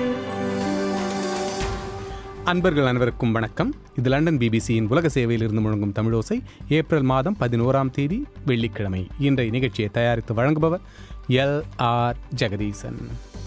அன்பர்கள் அனைவருக்கும் வணக்கம். இது லண்டன் பிபிசியின் உலக சேவையில் இருந்து முழங்கும் தமிழோசை. ஏப்ரல் மாதம் 11ஆம் தேதி வெள்ளிக்கிழமை. இன்றைய நிகழ்ச்சியை தயாரித்து வழங்குபவர் LR ஜெகதீசன்.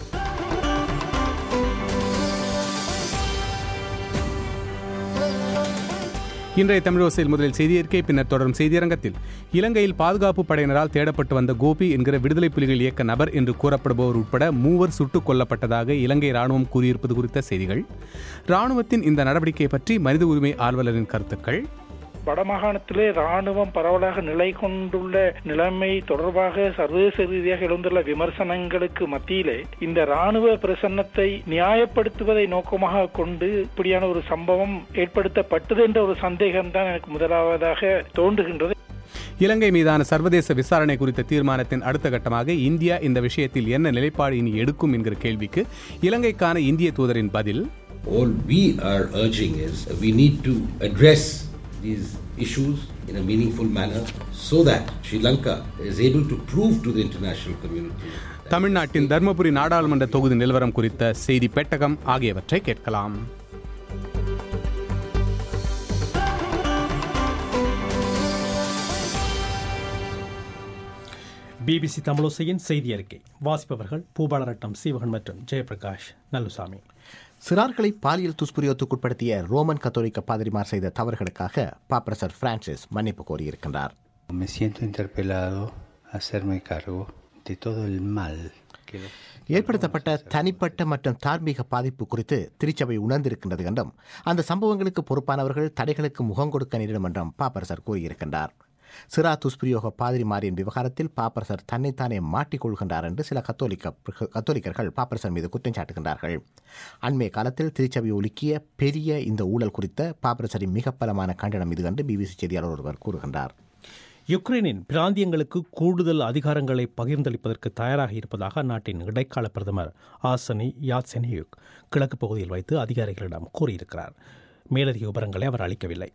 இன்றைய தமிழோசையில் முதலில் செய்தியறிக்கை, பின்னர் தொடரும் செய்தியரங்கத்தில் இலங்கையில் பாதுகாப்பு படையினரால் தேடப்பட்டு வந்த கோபி என்கிற விடுதலை புலிகள் இயக்க நபர் என்று கூறப்படுபவர் உட்பட 3 சுட்டுக் கொல்லப்பட்டதாக இலங்கை ராணுவம் கூறியிருப்பது குறித்த செய்திகள், ராணுவத்தின் இந்த நடவடிக்கை பற்றி மனித உரிமை ஆர்வலரின் கருத்துக்கள், வடமாகாணத்திலே ராணுவம் பரவலாக நிலை கொண்டுள்ள நிலைமை தொடர்பாக சர்வதேச ரீதியாக எழுந்துள்ள விமர்சனங்களுக்கு மத்தியிலே இந்த ராணுவ பிரசன்னத்தை நியாயப்படுத்துவதை நோக்கமாக கொண்டு இப்படியான ஒரு சம்பவம் ஏற்படுத்தப்பட்டது என்ற ஒரு சந்தேகம் தான் எனக்கு முதலாவதாக தோன்றுகின்றது. இலங்கை மீதான சர்வதேச விசாரணை குறித்த தீர்மானத்தின் அடுத்த கட்டமாக இந்தியா இந்த விஷயத்தில் என்ன நிலைப்பாடு இனி எடுக்கும் என்கிற கேள்விக்கு இலங்கைக்கான இந்திய தூதரின் பதில், All we are urging is we need to address these issues in a meaningful manner so that Sri Lanka is able to prove to the international community. தமிழ்நாட்டின் தர்மபுரி நாடாளுமன்ற தொகுதி நிலவரம் குறித்த செய்தி பெட்டகம் ஆகியவற்றை கேட்கலாம். பிபிசி தமிழோசையின் செய்தி அறிக்கை வாசிப்பவர்கள் பூபாலரட்னம் சீவகன் மற்றும் ஜெயபிரகாஷ் நல்லுசாமி. சிறார்களை பாலியல் துஷ்பிரயோகத்துக்குட்படுத்திய ரோமன் கத்தோலிக்க பாதிரிமார் செய்த தவறுகளுக்காக பாப்பரசர் பிரான்சிஸ் மன்னிப்பு கோரியிருக்கின்றார். ஏற்படுத்தப்பட்ட தனிப்பட்ட மற்றும் தார்மீக பாதிப்பு குறித்து திருச்சபை உணர்ந்திருக்கின்றது என்றும் அந்த சம்பவங்களுக்கு பொறுப்பானவர்கள் தடைகளுக்கு முகம் கொடுக்க நேரிடும் என்றும் பாப்பரசர் கூறியிருக்கின்றார். சிறா துஷ்பிரயோக பாதிரிமாரின் விவகாரத்தில் பாப்பரசர் தன்னைத்தானே மாட்டிக்கொள்கின்றார் என்று சில கத்தோலிக்கர்கள் பாப்பரசர் மீது குற்றம் சாட்டுகின்றார்கள். அண்மைய காலத்தில் திருச்சபை ஒலுக்கிய பெரிய இந்த ஊழல் குறித்த பாப்பரசரின் மிக பலமான கண்டனம் இது என்று பிபிசி செய்தியாளர் ஒருவர் கூறுகின்றார். யுக்ரைனின் பிராந்தியங்களுக்கு கூடுதல் அதிகாரங்களை பகிர்ந்தளிப்பதற்கு தயாராக இருப்பதாக அந்நாட்டின் இடைக்கால பிரதமர் ஆசனி யாத்செனியுக் கிழக்கு பகுதியில் வைத்து அதிகாரிகளிடம் கூறியிருக்கிறார். மேலதிக விவரங்களை அவர் அளிக்கவில்லை.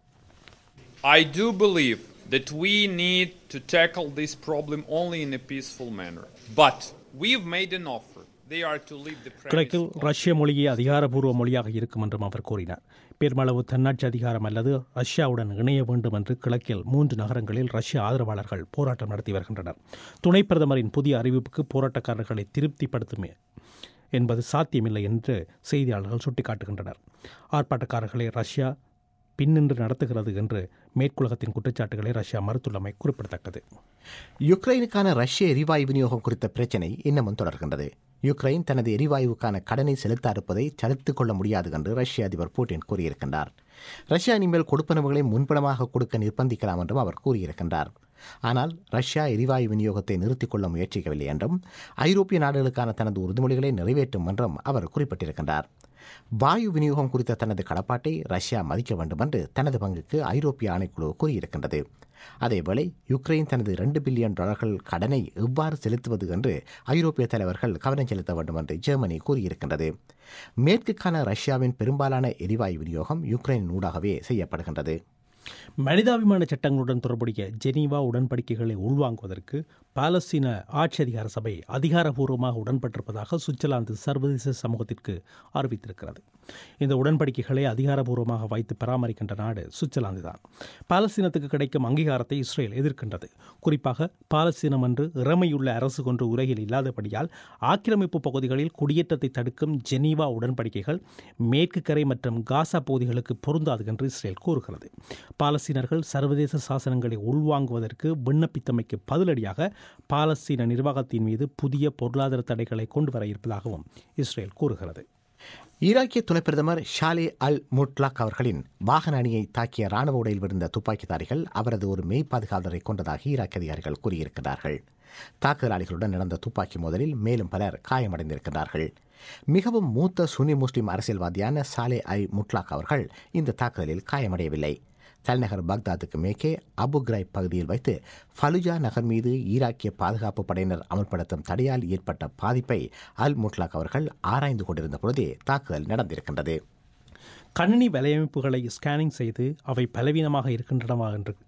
I do believe that we need to tackle this problem only in a peaceful manner. But we've made an offer. They are to leave the premise. கிழக்கில் ரஷ்ய மொழியே அதிகாரபூர்வ மொழியாக இருக்கும் என்றும் அவர் கூறினார். பெருமளவு தன்னாட்சி அதிகாரம் அல்லது ரஷ்யாவுடன் இணைய வேண்டும் என்று கிழக்கில் 3 நகரங்களில் ரஷ்ய ஆதரவாளர்கள் போராட்டம் நடத்தி வருகின்றனர். துணை பிரதமரின் புதிய அறிவிப்புக்கு போராட்டக்காரர்களை திருப்திப்படுத்தும் என்பது சாத்தியமில்லை என்று செய்தியாளர்கள் சுட்டிக்காட்டுகின்றனர். ஆர்ப்பாட்டக்காரர்களை ரஷ்யா பின்னின்று நடத்துகிறது என்று மேற்குலகத்தின் குற்றச்சாட்டுகளை ரஷ்யா மறுத்துள்ளமை குறிப்பிடத்தக்கது. யுக்ரைனுக்கான ரஷ்ய எரிவாயு விநியோகம் குறித்த பிரச்சினை இன்னமும் தொடர்கின்றது. யுக்ரைன் தனது எரிவாயுக்கான கடனை செலுத்த இருப்பதை தடுத்துக் கொள்ள முடியாது என்று ரஷ்ய அதிபர் புட்டின் கூறியிருக்கின்றார். ரஷ்யா இனிமேல் கொடுப்பனவுகளை முன்பணமாக கொடுக்க நிர்பந்திக்கலாம் என்றும் அவர் கூறியிருக்கின்றார். ஆனால் ரஷ்யா எரிவாயு விநியோகத்தை நிறுத்திக் கொள்ள முயற்சிக்கவில்லை என்றும் ஐரோப்பிய நாடுகளுக்கான தனது உறுதிமொழிகளை நிறைவேற்றும் என்றும் அவர் குறிப்பிட்டிருக்கின்றார். வாயு விநியோகம் குறித்த தனது கடப்பாட்டை ரஷ்யா மதிக்க வேண்டும் என்று தனது பங்குக்கு ஐரோப்பிய ஆணைக்குழு கூறியிருக்கின்றது. அதேவேளை யுக்ரைன் தனது $2 பில்லியன் கடனை எவ்வாறு செலுத்துவது என்று ஐரோப்பிய தலைவர்கள் கவனம் செலுத்த வேண்டும் என்று ஜெர்மனி கூறியிருக்கின்றது. மேற்குக்கான ரஷ்யாவின் பெரும்பாலான எரிவாயு விநியோகம் யுக்ரைன் ஊடாகவே செய்யப்படுகின்றது. மனிதாபிமான சட்டங்களுடன் தொடர்புடைய ஜெனீவா உடன்படிக்கைகளை உள்வாங்குவதற்கு பாலஸ்தீன ஆட்சி அதிகார சபை அதிகாரப்பூர்வமாக உடன்பட்டிருப்பதாக சுவிட்சர்லாந்து சர்வதேச சமூகத்திற்கு அறிவித்திருக்கிறது. இந்த உடன்படிக்கைகளை அதிகாரப்பூர்வமாக வைத்து பராமரிக்கின்ற நாடு சுவிட்சர்லாந்து தான். பாலஸ்தீனத்துக்கு கிடைக்கும் அங்கீகாரத்தை இஸ்ரேல் எதிர்க்கின்றது. குறிப்பாக பாலஸ்தீனம் என்று இறமையுள்ள அரசு கொன்று உலகில் இல்லாதபடியால் ஆக்கிரமிப்பு பகுதிகளில் குடியேற்றத்தை தடுக்கும் ஜெனீவா உடன்படிக்கைகள் மேற்கு கரை மற்றும் காசா பகுதிகளுக்கு பொருந்தாது என்று இஸ்ரேல் கூறுகிறது. பாலஸ்தீனர்கள் சர்வதேச சாசனங்களை உள்வாங்குவதற்கு விண்ணப்பித்தமைக்கு பதிலடியாக பாலஸ்தீன நிர்வாகத்தின் மீது புதிய பொருளாதார தடைகளை கொண்டு வர இருப்பதாகவும் இஸ்ரேல் கூறுகிறது. ஈராக்கிய துணை பிரதமர் ஷாலே அல் முட்லாக் அவர்களின் வாகன அணியை தாக்கிய ராணுவ உடையில் விழுந்த துப்பாக்கிதாரிகள் அவரது ஒரு மெய் பாதுகாவலரை கொண்டதாக ஈராக் அதிகாரிகள் கூறியிருக்கிறார்கள். தாக்குதலாளிகளுடன் நடந்த துப்பாக்கி மோதலில் மேலும் பலர் காயமடைந்திருக்கிறார்கள். மிகவும் மூத்த சுன்னி முஸ்லிம் அரசியல்வாதியான சாலே அல் முட்லாக் அவர்கள் இந்த தாக்குதலில் காயமடையவில்லை. தலைநகர் பாக்தாதுக்கு மேற்கே அபு கிரைப் பகுதியில் வைத்து ஃபலுஜா நகர் மீது ஈராக்கிய பாதுகாப்பு படையினர் அமல்படுத்தும் தடையால் ஏற்பட்ட பாதிப்பை அல் முட்லாக் அவர்கள் ஆராய்ந்து கொண்டிருந்த பொழுதே தாக்குதல் நடந்திருக்கின்றது. கணினி வலையமைப்புகளை ஸ்கேனிங் செய்து அவை பலவீனமாக இருக்கின்றனவா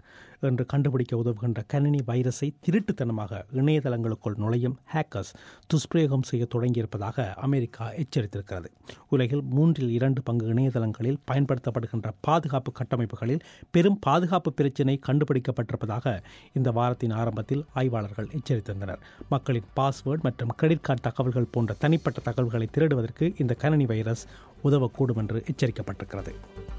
என்று கண்டுபிடிக்க உதவுகின்ற கணினி வைரஸை திருட்டுத்தனமாக இணையதளங்களுக்குள் நுழையும் ஹேக்கர்ஸ் துஷ்பிரயோகம் செய்ய தொடங்கியிருப்பதாக அமெரிக்கா எச்சரித்திருக்கிறது. உலகில் 2/3 இணையதளங்களில் பயன்படுத்தப்படுகின்ற பாதுகாப்பு கட்டமைப்புகளில் பெரும் பாதுகாப்பு பிரச்சினை கண்டுபிடிக்கப்பட்டிருப்பதாக இந்த வாரத்தின் ஆரம்பத்தில் ஆய்வாளர்கள் எச்சரித்திருந்தனர். மக்களின் பாஸ்வேர்டு மற்றும் கிரெடிட் கார்டு தகவல்கள் போன்ற தனிப்பட்ட தகவல்களை திருடுவதற்கு இந்த கணினி வைரஸ் உதவக்கூடும் என்று எச்சரிக்கப்பட்டிருக்கிறது.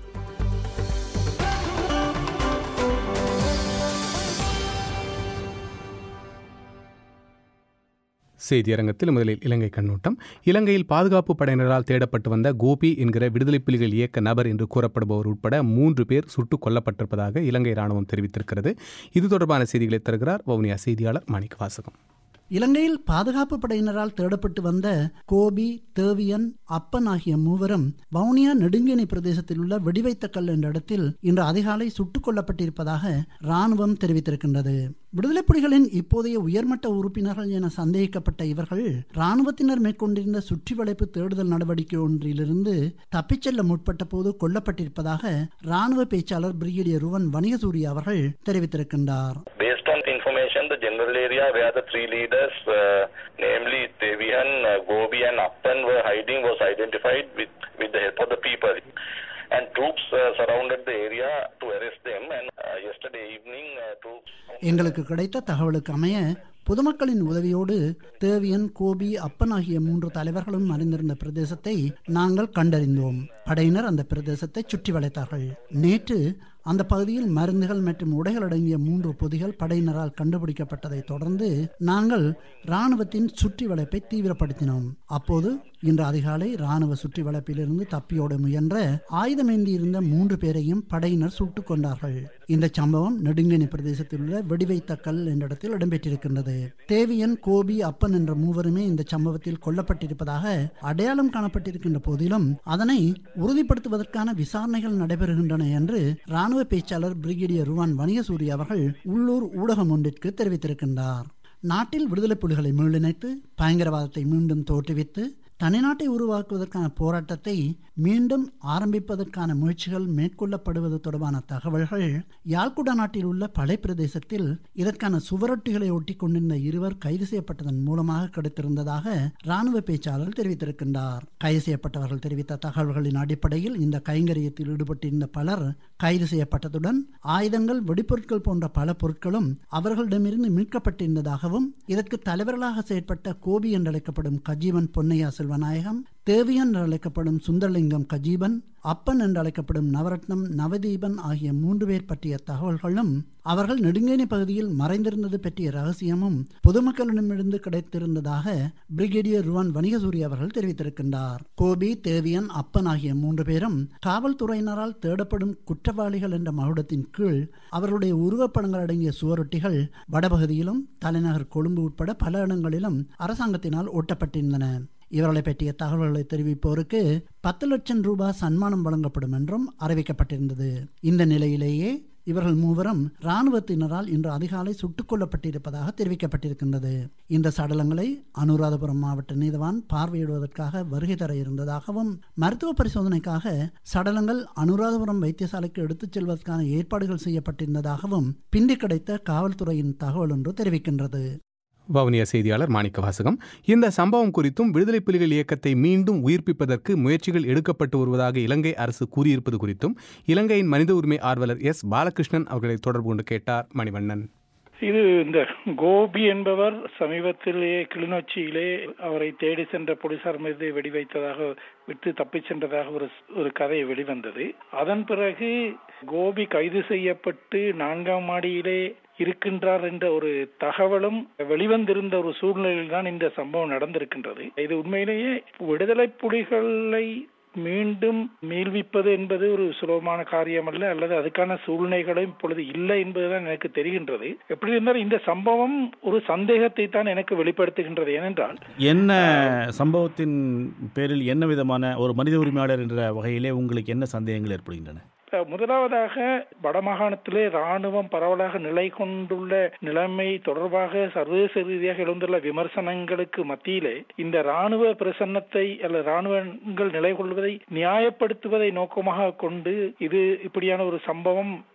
செய்தியரங்கத்தில் முதலில் இலங்கை கண்ணோட்டம். இலங்கையில் பாதுகாப்பு படையினரால் தேடப்பட்டு வந்த கோபி என்கிற விடுதலை புலிகள் இயக்க நபர் என்று கூறப்படுபவர் உட்பட 3 பேர் சுட்டுக் கொல்லப்பட்டிருப்பதாக இலங்கை ராணுவம் தெரிவித்திருக்கிறது. இது தொடர்பான செய்திகளை தருகிறார் வவுனியா செய்தியாளர் மாணிக்க வாசகம். இலங்கையில் பாதுகாப்பு படையினரால் தேடப்பட்டு வந்த கோபி, தேவியன், அப்பன் ஆகிய மூவரும் வவுனியா நெடுங்கேணி பிரதேசத்தில் உள்ள வெடிவைத்த கல் என்ற இடத்தில் இன்று அதிகாலை சுட்டுக் கொல்லப்பட்டிருப்பதாக ராணுவம் தெரிவித்திருக்கின்றது. விடுதலை புலிகளின் இப்போதைய உயர்மட்ட உறுப்பினர்கள் என சந்தேகிக்கப்பட்ட இவர்கள் ராணுவத்தினர் மேற்கொண்டிருந்த சுற்றி வளைப்பு தேடுதல் நடவடிக்கை ஒன்றிலிருந்து தப்பிச் செல்ல முற்பட்ட போது கொல்லப்பட்டிருப்பதாக ராணுவ பேச்சாளர் பிரிகேடியர் ருவன் வணிகசூரிய அவர்கள் தெரிவித்திருக்கின்றார். Based on information, the general area where the 3 leaders, namely Devian, Gobi and Appan were hiding was identified with the help of the people. And troops surrounded the area to arrest them. And yesterday evening, troops... எங்களுக்கு கிடைத்த தகவலுக்கு அமைய பொதுமக்களின் உதவியோடு தேவியன், கோபி, அப்பன் ஆகிய 3 தலைவர்களும் அறிந்திருந்த பிரதேசத்தை நாங்கள் கண்டறிந்தோம். படையினர் அந்த பிரதேசத்தை சுற்றி வளைத்தார்கள். நேற்று அந்த பகுதியில் மருந்துகள் மற்றும் உடைகள் அடங்கிய 3 பொதிகள் படையினரால் கண்டுபிடிக்கப்பட்டதை தொடர்ந்து நாங்கள் இராணுவத்தின் சுற்றி வளைப்பை தீவிரப்படுத்தினோம். அப்போது இன்று அதிகாலை இராணுவ சுற்றி வளைப்பிலிருந்து தப்பியோட முயன்ற ஆயுதமேந்தி இருந்த 3 பேரையும் படையினர் சுட்டுக் கொண்டார்கள். இந்த சம்பவம் நெடுங்கேணி பிரதேசத்தில் உள்ள வெடிவைத்த கல் என்ற இடத்தில் இடம்பெற்றிருக்கின்றது. தேவியன், கோபி, அப்பன் என்ற மூவருமே இந்த சம்பவத்தில் கொல்லப்பட்டிருப்பதாக அடையாளம் காணப்பட்டிருக்கின்ற போதிலும் அதனை உறுதிப்படுத்துவதற்கான விசாரணைகள் நடைபெறுகின்றன என்று ராணுவ பேச்சாளர் பிரிகேடியர் ருவான் வணிகசூரிய அவர்கள் உள்ளூர் ஊடகம் ஒன்றிற்கு தெரிவித்திருக்கின்றார். நாட்டில் விடுதலை புலிகளை மீளிணைத்து பயங்கரவாதத்தை மீண்டும் தோற்றுவித்து தனிநாட்டை உருவாக்குவதற்கான போராட்டத்தை மீண்டும் ஆரம்பிப்பதற்கான முயற்சிகள் மேற்கொள்ளப்படுவது தொடர்பான தகவல்கள் யாழ்குடா நாட்டில் உள்ள பளை பிரதேசத்தில் இதற்கான சுவரொட்டிகளை ஒட்டி கொண்டிருந்த 2 கைது செய்யப்பட்டதன் மூலமாக கிடைத்திருந்ததாக ராணுவ பேச்சாளர் தெரிவித்திருக்கின்றார். கைது செய்யப்பட்டவர்கள் தெரிவித்த தகவல்களின் அடிப்படையில் இந்த கைங்கரியத்தில் ஈடுபட்டிருந்த பலர் கைது செய்யப்பட்டதுடன் ஆயுதங்கள், வெடிப்பொருட்கள் போன்ற பல பொருட்களும் அவர்களிடமிருந்து மீட்கப்பட்டிருந்ததாகவும் இதற்கு தலைவர்களாக செயற்பட்ட கோபி என்றழைக்கப்படும் கஜீவன் பொன்னையா செல்வநாயகம், தேவியன் என்று அழைக்கப்படும் சுந்தரலிங்கம் கஜீபன், அப்பன் என்று அழைக்கப்படும் நவரத்னம் நவதீபன் ஆகிய 3 பேர் பற்றிய தகவல்களும் அவர்கள் நெடுங்கேணி பகுதியில் மறைந்திருந்தது பற்றிய ரகசியமும் பொதுமக்களிடமிருந்து கிடைத்திருந்ததாக பிரிகேடியர் ருவான் வணிகசூரிய அவர்கள் தெரிவித்திருக்கின்றார். கோபி, தேவியன், அப்பன் ஆகிய 3 பேரும் காவல்துறையினரால் தேடப்படும் குற்றவாளிகள் என்ற மகுடத்தின் கீழ் அவர்களுடைய உருவப்படங்கள் அடங்கிய சுவரொட்டிகள் வடபகுதியிலும் தலைநகர் கொழும்பு உட்பட பல இடங்களிலும் அரசாங்கத்தினால் ஒட்டப்பட்டிருந்தன. இவர்களை பற்றிய தகவல்களை தெரிவிப்போருக்கு 10 லட்சம் ரூபாய் சன்மானம் வழங்கப்படும் என்றும் அறிவிக்கப்பட்டிருந்தது. இந்த நிலையிலேயே இவர்கள் மூவரும் இராணுவத்தினரால் இன்று அதிகாலை சுட்டுக் கொல்லப்பட்டிருப்பதாக தெரிவிக்கப்பட்டிருக்கின்றது. இந்த சடலங்களை அனுராதபுரம் மாவட்ட நீதவான் பார்வையிடுவதற்காக வருகை தர இருந்ததாகவும் மருத்துவ பரிசோதனைக்காக சடலங்கள் அனுராதபுரம் வைத்தியசாலைக்கு எடுத்துச் செல்வதற்கான ஏற்பாடுகள் செய்யப்பட்டிருந்ததாகவும் பிந்தி கிடைத்த காவல்துறையின் தகவல் ஒன்று தெரிவிக்கின்றது. வவுனியா செய்தியாளர் மாணிக்க வாசகம். இந்த சம்பவம் குறித்தும் விடுதலை புலிகள் இயக்கத்தை மீண்டும் உயிர்ப்பிப்பதற்கு முயற்சிகள் எடுக்கப்பட்டு வருவதாக இலங்கை அரசு கூறியிருப்பது குறித்தும் இலங்கையின் மனித உரிமை ஆர்வலர் எஸ். பாலகிருஷ்ணன் அவர்களை தொடர்பு கொண்டு கேட்டார் மணிவண்ணன். இது இந்த கோபி என்பவர் சமீபத்திலேயே கிளிநொச்சியிலே அவரை தேடி சென்ற போலீசார் மீது வெடிவைத்ததாக விட்டு தப்பிச் சென்றதாக ஒரு கதை வெளிவந்தது. அதன் பிறகு கோபி கைது செய்யப்பட்டு 4ஆம் மாடியிலே இருக்கின்றார் என்ற ஒரு தகவலும் வெளிவந்திருந்த ஒரு சூழ்நிலையில் தான் இந்த சம்பவம் நடந்திருக்கின்றது. இது உண்மையிலேயே விடுதலை புலிகளை மீண்டும் மீள்விப்பது என்பது ஒரு சுலபமான காரியம் அல்ல, அல்லது அதுக்கான சூழ்நிலைகளும் இப்பொழுது இல்லை என்பதுதான் எனக்கு தெரிகின்றது. எப்படி இருந்தாலும் இந்த சம்பவம் ஒரு சந்தேகத்தை தான் எனக்கு வெளிப்படுத்துகின்றது. ஏனென்றால் என்ன சம்பவத்தின் பேரில் என்ன விதமான ஒரு மனித உரிமையாளர் என்ற வகையிலே உங்களுக்கு என்ன சந்தேகங்கள் ஏற்படுகின்றன? முதலாவதாக வடமாகாணத்திலே ராணுவம் பரவலாக நிலை கொண்டுள்ள நிலைமை தொடர்பாக சர்வதேச ரீதியாக எழுந்துள்ள விமர்சனங்களுக்கு மத்தியிலே இந்த ராணுவ பிரசன்னத்தை அல்லது ராணுவங்கள் நிலை கொள்வதை நியாயப்படுத்துவதை நோக்கமாக கொண்டு இது இப்படியான ஒரு சம்பவம்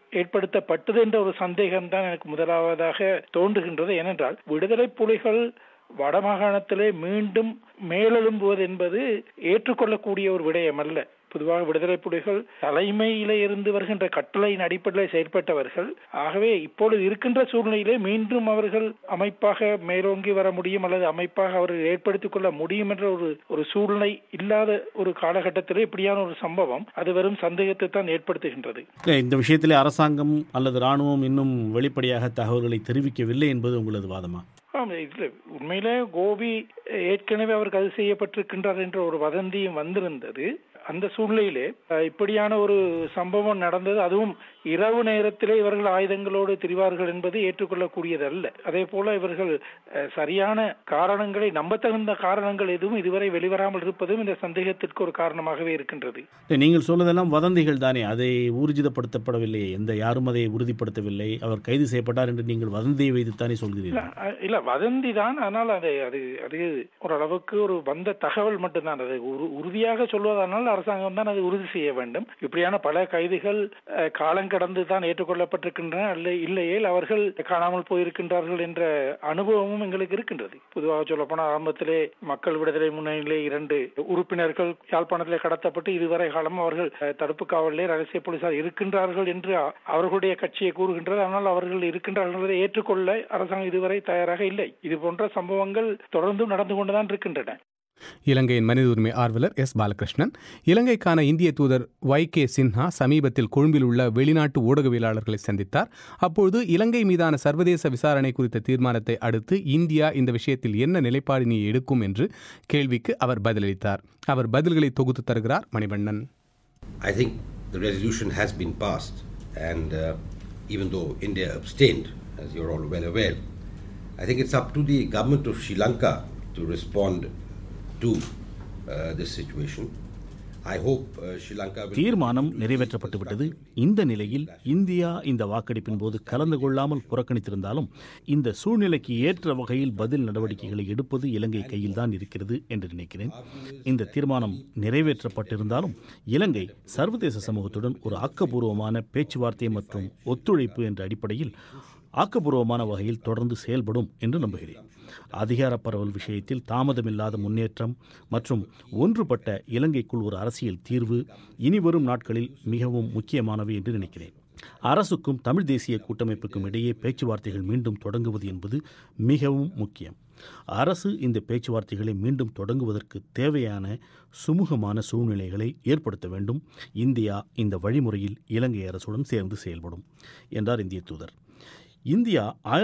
ஏற்படுத்தப்பட்டது என்ற ஒரு சந்தேகம் தான் எனக்கு முதலாவதாக தோன்றுகின்றது. ஏனென்றால் விடுதலை புலிகள் வடமாகாணத்திலே மீண்டும் மேலெழும்புவது என்பது ஏற்றுக்கொள்ளக்கூடிய ஒரு விடயம் அல்ல. பொதுவாக விடுதலை புலிகள் தலைமையிலே இருந்து வருகின்ற கட்டளையின் அடிப்படையில் செயற்பட்டவர்கள். ஆகவே இப்பொழுது இருக்கின்ற சூழ்நிலையிலே மீண்டும் அவர்கள் அமைப்பாக மேலோங்கி வர முடியும் அல்லது அமைப்பாக அவர்கள் ஏற்படுத்திக் கொள்ள முடியும் என்ற ஒரு சூழ்நிலை இல்லாத ஒரு காலகட்டத்திலே இப்படியான ஒரு சம்பவம் அது வெறும் சந்தேகத்தை தான் ஏற்படுத்துகின்றது. இந்த விஷயத்திலே அரசாங்கம் அல்லது இராணுவம் இன்னும் வெளிப்படையாக தகவல்களை தெரிவிக்கவில்லை என்பது உங்களது வாதமா? உண்மையிலே கோபி ஏற்கனவே அவர் கைது செய்யப்பட்டிருக்கின்றார் என்ற ஒரு வதந்தியும் வந்திருந்தது. அந்த சூழ்நிலையிலே இப்படியான ஒரு சம்பவம் நடந்தது, அதுவும் இரவு நேரத்திலே இவர்கள் ஆயுதங்களோடு திரிவார்கள் என்பது ஏற்றுக்கொள்ளக்கூடியது அல்ல. அதே போல இவர்கள் சரியான காரணங்களை, நம்பத்தகுந்த காரணங்கள் எதுவும் இதுவரை வெளிவராமல் இருப்பதும் இந்த சந்தேகத்திற்கு ஒரு காரணமாகவே இருக்கின்றது. நீங்கள் சொல்வதெல்லாம் வதந்திகள் தானே, அதை ஊர்ஜிதப்படுத்தப்படவில்லை, யாரும் அதை உறுதிப்படுத்தவில்லை. அவர் கைது செய்யப்பட்டார் என்று நீங்கள் வதந்தியை வைத்துத்தானே சொல்கிறீர்கள்? இல்ல, வதந்தி தான். ஆனால் அது ஓரளவுக்கு ஒரு வந்த தகவல் மட்டும்தான். அதை உறுதியாக சொல்வதனால் அரசாங்கம் தான் அதை உறுதி செய்ய வேண்டும். இப்படியான பல கைதிகள் காலம் கடந்து தான் ஏற்றுக்கொள்ளப்பட்டிருக்கின்றன, இல்லையேல் அவர்கள் காணாமல் போயிருக்கின்றார்கள் என்ற அனுபவமும் எங்களுக்கு இருக்கின்றது. பொதுவாக சொல்லப்போனால் ஆரம்பத்திலே மக்கள் விடுதலை முன்னணியிலே 2 உறுப்பினர்கள் யாழ்ப்பாணத்திலே கடத்தப்பட்டு இதுவரை காலம் அவர்கள் தடுப்பு காவலிலே ரகசிய போலீசார் இருக்கின்றார்கள் என்று அவர்களுடைய கட்சியை கூறுகின்றது. ஆனால் அவர்கள் இருக்கின்றார்கள் என்பதை ஏற்றுக்கொள்ள அரசாங்கம் இதுவரை தயாராக இல்லை. இது போன்ற சம்பவங்கள் தொடர்ந்து நடந்து கொண்டுதான் இருக்கின்றன. இலங்கையின் மனித உரிமை ஆர்வலர் எஸ். பாலகிருஷ்ணன், இலங்கைக்கான இந்திய தூதர் Y.K. சின்ஹா சமீபத்தில் கொழும்பில் உள்ள வெளிநாட்டு ஊடகவியலாளர்களை சந்தித்தார். அப்பொழுது இலங்கை மீதான சர்வதேச விசாரணை குறித்த தீர்மானத்தை அடுத்து இந்தியா இந்த விஷயத்தில் என்ன நிலைப்பாடினை எடுக்கும் என்று கேள்விக்கு அவர் பதிலளித்தார். அவர் பதில்களை தொகுத்து தருகிறார் Manivannan. I think the resolution has been passed and even though India abstained, as you're all well aware, I think it's up to the government of Sri Lanka to respond to this situation. I hope Sri Lanka will... தீர்மானம் நிறைவேற்றப்பட்டுவிட்டது. இந்த நிலையில் India இந்த வாக்கெடுப்பின் போது கலந்து கொள்ளாமல் புறக்கணித்திருந்தாலும் இந்த சூழ்நிலைக்கு ஏற்ற வகையில் பதில் நடவடிக்கைகளை எடுப்பது இலங்கை கையில் தான் இருக்கிறது என்று நினைக்கிறேன். இந்த தீர்மானம் நிறைவேற்றப்பட்டிருந்தாலும் இலங்கை சர்வதேச சமூகத்துடன் ஒரு ஆக்கப்பூர்வமான பேச்சுவார்த்தை மற்றும் ஒத்துழைப்பு என்ற அடிப்படையில் ஆக்கப்பூர்வமான வகையில் தொடர்ந்து செயல்படும் என்று நம்புகிறேன். அதிகார பரவல் விஷயத்தில் தாமதமில்லாத முன்னேற்றம் மற்றும் ஒன்றுபட்ட இலங்கைக்குள் ஒரு அரசியல் தீர்வு இனிவரும் நாட்களில் மிகவும் முக்கியமானவை என்று நினைக்கிறேன். அரசுக்கும் தமிழ் தேசிய கூட்டமைப்புக்கும் இடையே பேச்சுவார்த்தைகள் மீண்டும் தொடங்குவது என்பது மிகவும் முக்கியம். அரசு இந்த பேச்சுவார்த்தைகளை மீண்டும் தொடங்குவதற்கு தேவையான சுமூகமான சூழ்நிலைகளை ஏற்படுத்த வேண்டும். இந்தியா இந்த வழிமுறையில் இலங்கை அரசுடன் சேர்ந்து செயல்படும் என்றார் இந்திய தூதர். இந்தியா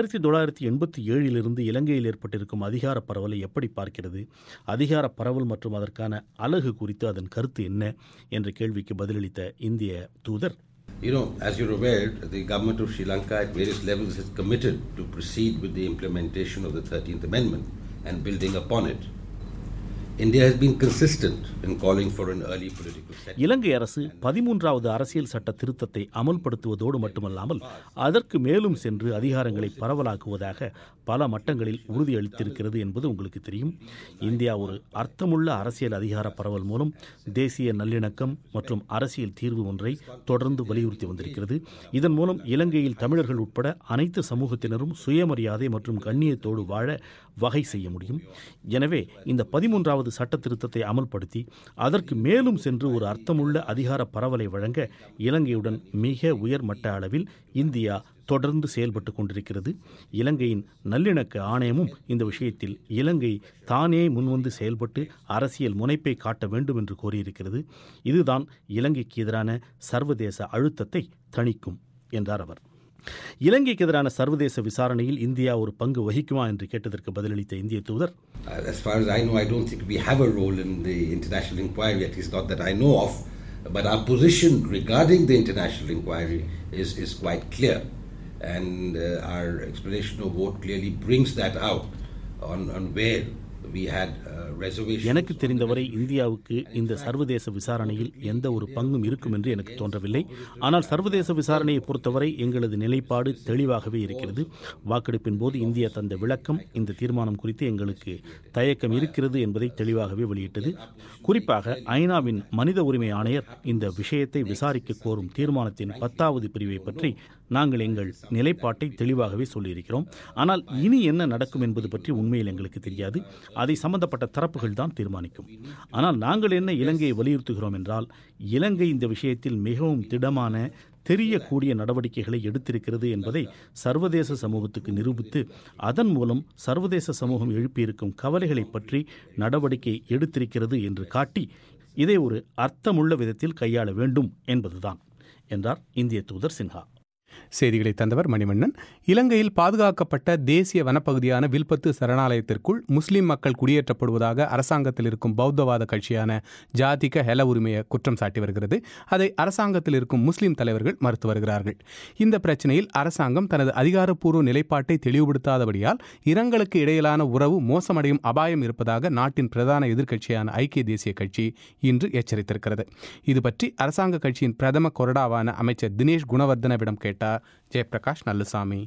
1987 இலங்கையில் ஏற்பட்டிருக்கும் அதிகார பரவலை எப்படி பார்க்கிறது? அதிகார பரவல் மற்றும் அதற்கான அலகு குறித்து அதன் கருத்து என்ன என்ற கேள்விக்கு பதிலளித்த இந்திய தூதர், as you're aware, the government of Sri Lanka at various levels has committed to proceed with the implementation of the 13th Amendment and building upon it. India has been consistent in calling for an early political settlement. இலங்கை அரசு 13வது அரசியல் சட்ட திருத்தத்தை அமல்படுத்துவதோடு மட்டுமல்லாமல் அதற்கு மேலும் சென்று அதிகாரங்களை பரவலாக்குவதாக பல மட்டங்களில் உறுதியளித்திருக்கிறது என்பது உங்களுக்கு தெரியும். இந்தியா ஒரு அர்த்தமுள்ள அரசியல் அதிகார பரவல் மூலம் தேசிய நல்லிணக்கம் மற்றும் அரசியல் தீர்வு ஒன்றை தொடர்ந்து வலியுறுத்தி வந்திருக்கிறது. இதன் மூலம் இலங்கையில் தமிழர்கள் உட்பட அனைத்து சமூகத்தினரும் சுயமரியாதை மற்றும் கண்ணியத்தோடு வாழ வகை செய்ய முடியும். எனவே இந்த 13வது சட்ட திருத்தத்தை அமல்படுத்தி அதற்கு மேலும் சென்று ஒரு அர்த்தமுள்ள அதிகார பரவலை வழங்க இலங்கையுடன் மிக உயர்மட்ட அளவில் இந்தியா தொடர்ந்து செயல்பட்டு கொண்டிருக்கிறது. இலங்கையின் நல்லிணக்க ஆணையமும் இந்த விஷயத்தில் இலங்கை தானே முன்வந்து செயல்பட்டு அரசியல் முனைப்பை காட்ட வேண்டும் என்று கோரியிருக்கிறது. இதுதான் இலங்கைக்கு எதிரான சர்வதேச அழுத்தத்தை தணிக்கும் என்றார் அவர். இலங்கைக்கு எதிரான சர்வதேச விசாரணையில் இந்தியா ஒரு பங்கு வகிக்குமா என்று கேட்டதற்கு பதிலளித்த இந்திய தூதர், As far as I know, I don't think we have a role in the international inquiry, at least not that I know of. But our position regarding the international inquiry is quite clear. And our explanation of vote clearly brings that out on where we had reservations. எனக்கு தெரிந்தவரை இந்தியாவுக்கு இந்த சர்வதேச விசாரணையில் எந்த ஒரு பங்கும் இருக்கும் என்று எனக்கு தோன்றவில்லை. ஆனால் சர்வதேச விசாரணையை பொறுத்தவரை எங்களது நிலைப்பாடு தெளிவாகவே இருக்கிறது. வாக்கெடுப்பின் போது இந்தியா தந்த விளக்கம் இந்த தீர்மானம் குறித்து எங்களுக்கு தயக்கம் இருக்கிறது என்பதை தெளிவாகவே வெளியிட்டது. குறிப்பாக ஐநாவின் மனித உரிமை ஆணையர் இந்த விஷயத்தை விசாரிக்க கோரும் தீர்மானத்தின் 10வது பிரிவை பற்றி நாங்கள் எங்கள் நிலைப்பாட்டை தெளிவாகவே சொல்லியிருக்கிறோம். ஆனால் இனி என்ன நடக்கும் என்பது பற்றி உண்மையில் எங்களுக்கு தெரியாது. அதை சம்பந்தப்பட்ட தரப்புகள் தான் தீர்மானிக்கும். ஆனால் நாங்கள் என்ன இலங்கையை வலியுறுத்துகிறோம் என்றால், இலங்கை இந்த விஷயத்தில் மிகவும் திடமான தெரியக்கூடிய நடவடிக்கைகளை எடுத்திருக்கிறது என்பதை சர்வதேச சமூகத்துக்கு நிரூபித்து, அதன் மூலம் சர்வதேச சமூகம் எழுப்பியிருக்கும் கவலைகளை பற்றி நடவடிக்கை எடுத்திருக்கிறது என்று காட்டி இதை ஒரு அர்த்தமுள்ள விதத்தில் கையாள வேண்டும் என்பதுதான் என்றார் இந்திய தூதர் சின்ஹா. செய்திகளை தந்தவர் மணிவண்ணன். இலங்கையில் பாதுகாக்கப்பட்ட தேசிய வனப்பகுதியான வில்பத்து சரணாலயத்திற்குள் முஸ்லிம் மக்கள் குடியேற்றப்படுவதாக அரசாங்கத்தில் இருக்கும் பௌத்தவாத கட்சியான ஜாதிக ஹெல உரிமையை குற்றம் சாட்டி வருகிறது. அதை அரசாங்கத்தில் இருக்கும் முஸ்லிம் தலைவர்கள் மறுத்து வருகிறார்கள். இந்த பிரச்சனையில் அரசாங்கம் தனது அதிகாரப்பூர்வ நிலைப்பாட்டை தெளிவுபடுத்தாதபடியால் இரங்களுக்கு இடையிலான உறவு மோசமடையும் அபாயம் இருப்பதாக நாட்டின் பிரதான எதிர்க்கட்சியான ஐக்கிய தேசிய கட்சி இன்று எச்சரித்திருக்கிறது. இது பற்றி அரசாங்க கட்சியின் பிரதம கொறடாவான அமைச்சர் தினேஷ் குணவர்தனவிடம் கேட்டார் ஜெயபிரகாஷ் நல்லுசாமி.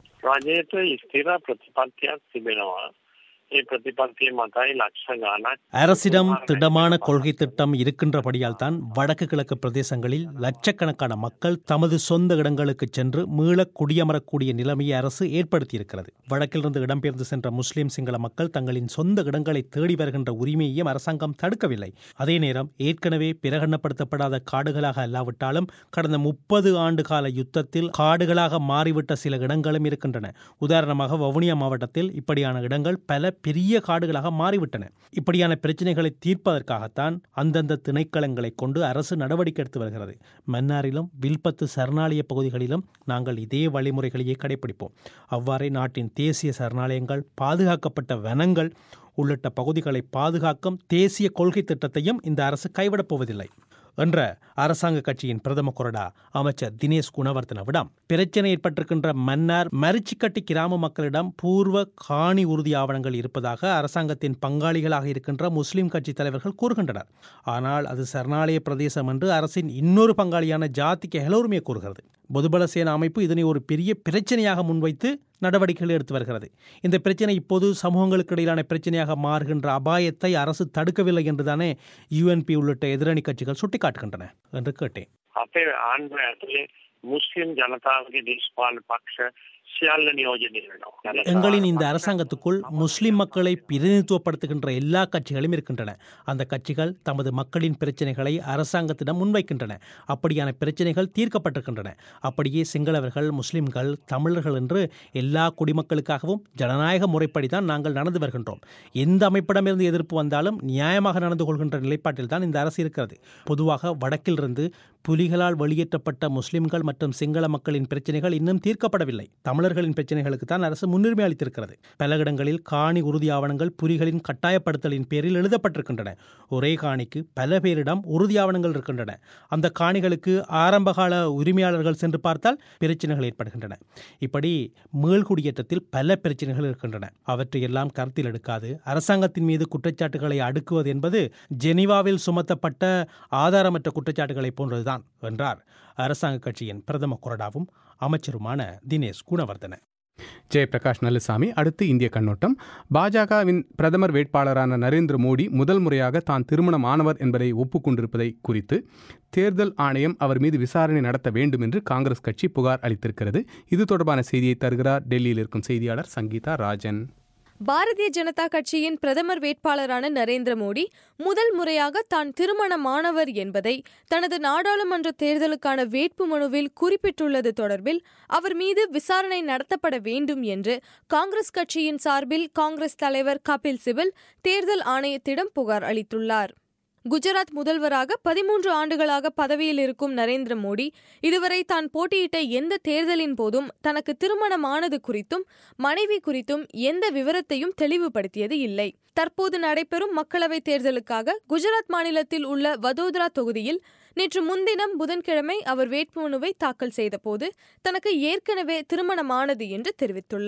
රජයට ස්ථිර ප්‍රතිපත්තියක් තිබෙනවා. ඒ ප්‍රතිපත්තිය මතයි ලක්ෂ ගණනක් அரசிடம் திடமான கொள்கை திட்டம் இருக்கின்றபடியால் தான் வடக்கு கிழக்கு பிரதேசங்களில் லட்சக்கணக்கான மக்கள் தமது சொந்த இடங்களுக்கு சென்று மீள குடியமரக்கூடிய நிலைமையை அரசு ஏற்படுத்தியிருக்கிறது. வடக்கிலிருந்து இடம்பெயர்ந்து சென்ற முஸ்லிம் சிங்கள மக்கள் தங்களின் சொந்த இடங்களை தேடி வருகின்ற உரிமையையும் அரசாங்கம் தடுக்கவில்லை. அதே நேரம் ஏற்கனவே பிரகடனப்படுத்தப்படாத காடுகளாக அல்லாவிட்டாலும் கடந்த 30 ஆண்டு கால யுத்தத்தில் காடுகளாக மாறிவிட்ட சில இடங்களும் இருக்கின்றன. உதாரணமாக வவுனியா மாவட்டத்தில் இப்படியான இடங்கள் பல பெரிய காடுகளாக மாறிவிட்டன. இப்படியான பிரச்சனைகளை தீர்ப்பதற்காகத்தான் அந்தந்த திணைக்களங்களை கொண்டு அரசு நடவடிக்கை எடுத்து வருகிறது. மன்னாரிலும் வில்பத்து சரணாலய பகுதிகளிலும் நாங்கள் இதே வழிமுறைகளையே கடைபிடிப்போம். அவ்வாறே நாட்டின் தேசிய சரணாலயங்கள், பாதுகாக்கப்பட்ட வனங்கள் உள்ளிட்ட பகுதிகளை பாதுகாக்கும் தேசிய கொள்கை திட்டத்தையும் இந்த அரசு கைவிடப் போவதில்லை என்ற அரசாங்க கட்சியின் பிரதம கொறடா அமைச்சர் தினேஷ் குணவர்தனவிடம் பிரச்சனை ஏற்பட்டிருக்கின்ற மன்னார் மரிச்சிக்கட்டி கிராம மக்களிடம் பூர்வ காணி உறுதி ஆவணங்கள் இருப்பதாக அரசாங்கத்தின் பங்காளிகளாக இருக்கின்ற முஸ்லிம் கட்சி தலைவர்கள் கூறுகின்றனர். ஆனால் அது சரணாலய பிரதேசம் என்று அரசின் இன்னொரு பங்காளியான ஜாதிக ஹெல உரிமையை கூறுகிறது. பொதுபல சேனா அமைப்பு இதனை ஒரு பெரிய பிரச்சனையாக முன்வைத்து நடவடிக்கைகள் எடுத்து வருகிறது. இந்த பிரச்சனை இப்போது சமூகங்களுக்கு இடையிலான பிரச்சனையாக மாறுகின்ற அபாயத்தை அரசு தடுக்கவில்லை என்றுதானே யுஎன்பி உள்ளிட்ட எதிரணி கட்சிகள் சுட்டிக்காட்டுகின்றன என்று கேட்டேன். අපේ ආණ්ඩුව ඇතුලේ මුස්ලිම් ජනතාවගේ දේශපාලන පක්ෂ සියල්ල නියෝජනය වෙනවා. எங்களின் இந்த அரசாங்கத்துக்குள் முஸ்லிம் மக்களை பிரதிநிதித்துவப்படுத்துகின்ற எல்லா கட்சிகளும் இருக்கின்றன. அந்த கட்சிகள் தமது மக்களின் பிரச்சனைகளை அரசாங்கத்திடம் முன்வைக்கின்றன. அப்படியான பிரச்சனைகள் தீர்க்கப்பட்டிருக்கின்றன. அப்படியே சிங்களவர்கள், முஸ்லிம்கள், தமிழர்கள் என்று எல்லா குடிமக்களுக்காகவும் ஜனநாயக முறைப்படிதான் நாங்கள் நடந்து வருகின்றோம். எந்த அமைப்பிடமிருந்து எதிர்ப்பு வந்தாலும் நியாயமாக நடந்து கொள்கின்ற நிலைப்பாட்டில் தான் இந்த அரசு இருக்கிறது. பொதுவாக வடக்கிலிருந்து புலிகளால் வெளியேற்றப்பட்ட முஸ்லிம்கள் மற்றும் சிங்கள மக்களின் பிரச்சனைகள் இன்னும் தீர்க்கப்படவில்லை. தமிழர்களின் பிரச்சனைகளுக்கு தான் அரசு முன்னுரிமை அளித்திருக்கிறது. பல இடங்களில் காணி உறுதி ஆவணங்கள் புலிகளின் கட்டாயப்படுத்தலின் பேரில் எழுதப்பட்டிருக்கின்றன. ஒரே காணிக்கு பல பேரிடம் உறுதி ஆவணங்கள் இருக்கின்றன. அந்த காணிகளுக்கு ஆரம்பகால உரிமையாளர்கள் சென்று பார்த்தால் பிரச்சனைகள் ஏற்படுகின்றன. இப்படி மீள்குடியேற்றத்தில் பல பிரச்சனைகள் இருக்கின்றன. அவற்றையெல்லாம் கருத்தில் எடுக்காது அரசாங்கத்தின் மீது குற்றச்சாட்டுகளை அடுக்குவது என்பது ஜெனீவாவில் சுமத்தப்பட்ட ஆதாரமற்ற குற்றச்சாட்டுகளை போன்றதுதான் என்றார் அரசாங்க கட்சியின் பிரதம கொறடாவும் அமைச்சருமான தினேஷ் குணவர்தன. ஜெயபிரகாஷ் நல்லுசாமி. அடுத்து இந்திய கண்ணோட்டம். பாஜகவின் பிரதமர் வேட்பாளரான நரேந்திர மோடி முதல் முறையாக தான் திருமணமானவர் என்பதை ஒப்புக்கொண்டிருப்பதை குறித்து தேர்தல் ஆணையம் அவர் மீது விசாரணை நடத்த வேண்டும் என்று காங்கிரஸ் கட்சி புகார் அளித்திருக்கிறது. இது தொடர்பான செய்தியை தருகிறார் டெல்லியில் இருக்கும் செய்தியாளர் சங்கீதா ராஜன். பாரதிய ஜனதா கட்சியின் பிரதமர் வேட்பாளரான நரேந்திர மோடி முதல் முறையாக தான் திருமணமானவர் என்பதை தனது நாடாளுமன்ற தேர்தலுக்கான வேட்புமனுவில் குறிப்பிட்டுள்ளது தொடர்பில் அவர் மீது விசாரணை நடத்தப்பட வேண்டும் என்று காங்கிரஸ் கட்சியின் சார்பில் காங்கிரஸ் தலைவர் கபில் சிபல் தேர்தல் ஆணையத்திடம் புகார் அளித்துள்ளார். குஜராத் முதல்வராக 13 ஆண்டுகளாக பதவியில் இருக்கும் நரேந்திர மோடி இதுவரை தான் போட்டியிட்ட எந்த தேர்தலின் போதும் தனக்கு திருமணமானது குறித்தும் மனைவி குறித்தும் எந்த விவரத்தையும் தெளிவுபடுத்தியது இல்லை. தற்போது நடைபெறும் மக்களவைத் தேர்தலுக்காக குஜராத் மாநிலத்தில் உள்ள வதோதரா தொகுதியில் நேற்று முன்தினம் புதன்கிழமை அவர் வேட்புமனுவை தாக்கல் செய்தபோது தனக்கு ஏற்கனவே திருமணமானது என்று தெரிவித்துள்ளார்.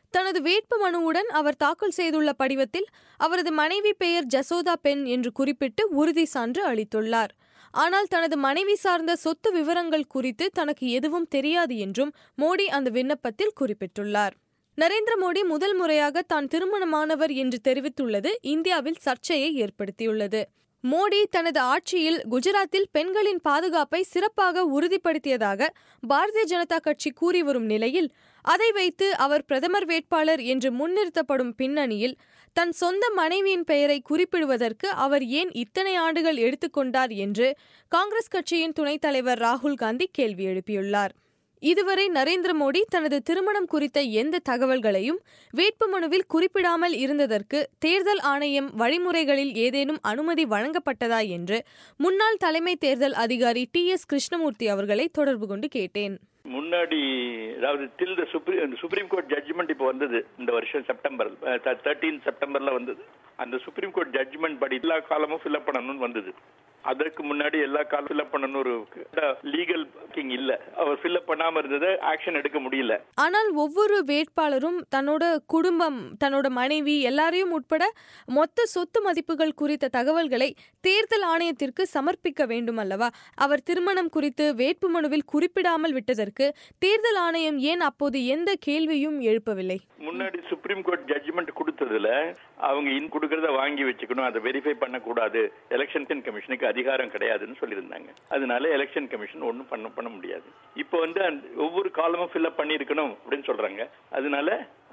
தனது வேட்பு மனுவுடன் அவர் தாக்கல் செய்துள்ள படிவத்தில் அவரது மனைவி பெயர் ஜசோதா பென் என்று குறிப்பிட்டு உறுதி சான்று அளித்துள்ளார். ஆனால் தனது மனைவி சார்ந்த சொத்து விவரங்கள் குறித்து தனக்கு எதுவும் தெரியாது என்றும் மோடி அந்த விண்ணப்பத்தில் குறிப்பிட்டுள்ளார். நரேந்திர மோடி முதல் முறையாக தான் திருமணமானவர் என்று தெரிவித்துள்ளது இந்தியாவில் சர்ச்சையை ஏற்படுத்தியுள்ளது. மோடி தனது ஆட்சியில் குஜராத்தில் பெண்களின் பாதுகாப்பை சிறப்பாக உறுதிப்படுத்தியதாக பாரதிய ஜனதா கட்சி கூறி வரும் நிலையில் அதை வைத்து அவர் பிரதமர் வேட்பாளர் என்று முன்னிறுத்தப்படும் பின்னணியில் தன் சொந்த மனைவியின் பெயரை குறிப்பிடுவதற்கு அவர் ஏன் இத்தனை ஆண்டுகள் எடுத்துக்கொண்டார் என்று காங்கிரஸ் கட்சியின் துணைத் தலைவர் ராகுல் காந்தி கேள்வி எழுப்பியுள்ளார். இதுவரை நரேந்திர மோடி தனது திருமணம் குறித்த எந்த தகவல்களையும் வேட்புமனுவில் குறிப்பிடாமல் இருந்ததற்கு தேர்தல் ஆணையம் வழிமுறைகளில் ஏதேனும் அனுமதி வழங்கப்பட்டதா என்று முன்னாள் தலைமை தேர்தல் அதிகாரி TS கிருஷ்ணமூர்த்தி அவர்களை தொடர்பு கொண்டு கேட்டேன். முன்னாடி அதாவது till the supreme court judgment இப்போ வந்தது இந்த வருஷம் செப்டம்பர் 13 செப்டம்பர்ல வந்தது. அந்த சுப்ரீம் கோர்ட் ஜட்ஜ்மெண்ட் படி எல்லா காலமும் ஃபில்அப் பண்ணணும்னு வந்தது. அதற்கு முன்னாடி எல்லா காலம் ஃபில்அப் பண்ணணும் ஒரு லீகல் கிங் இல்ல, அவர் ஃபில்அப் பண்ணாம இருந்தது, ஆக்ஷன் எடுக்க முடியல. ஆனால் ஒவ்வொரு வேட்பாளரும் தன்னோட குடும்பம், தன்னோட மனைவி எல்லாரையும் உட்பட மொத்த சொத்து மதிப்புகள் குறித்த தகவல்களை தேர்தல் ஆணையத்திற்கு சமர்ப்பிக்க வேண்டும் அல்லவா? அவர் திருமணம் குறித்து வேட்புமனுவில் குறிப்பிடாமல் விட்டதற்கு தேர்தல் ஆணையம் ஏன் அப்போது எந்த கேள்வியும் எழுப்பவில்லை? முன்னாடி சுப்ரீம் கோர்ட் ஜட்ஜ்மெண்ட் கொடுத்ததுல அவங்க கொடுக்கறத வாங்கி வச்சுக்கணும், அதை வெரிஃபை பண்ணக்கூடாது, எலெக்ஷன் கமிஷனுக்கு அதிகாரம் கிடையாதுன்னு சொல்லியிருந்தாங்க. அதனால எலெக்ஷன் கமிஷன் ஒன்றும் பண்ண முடியாது. இப்போ ஒவ்வொரு காலமும் ஃபில்அப் பண்ணியிருக்கணும் அப்படின்னு சொல்றாங்க. அதனால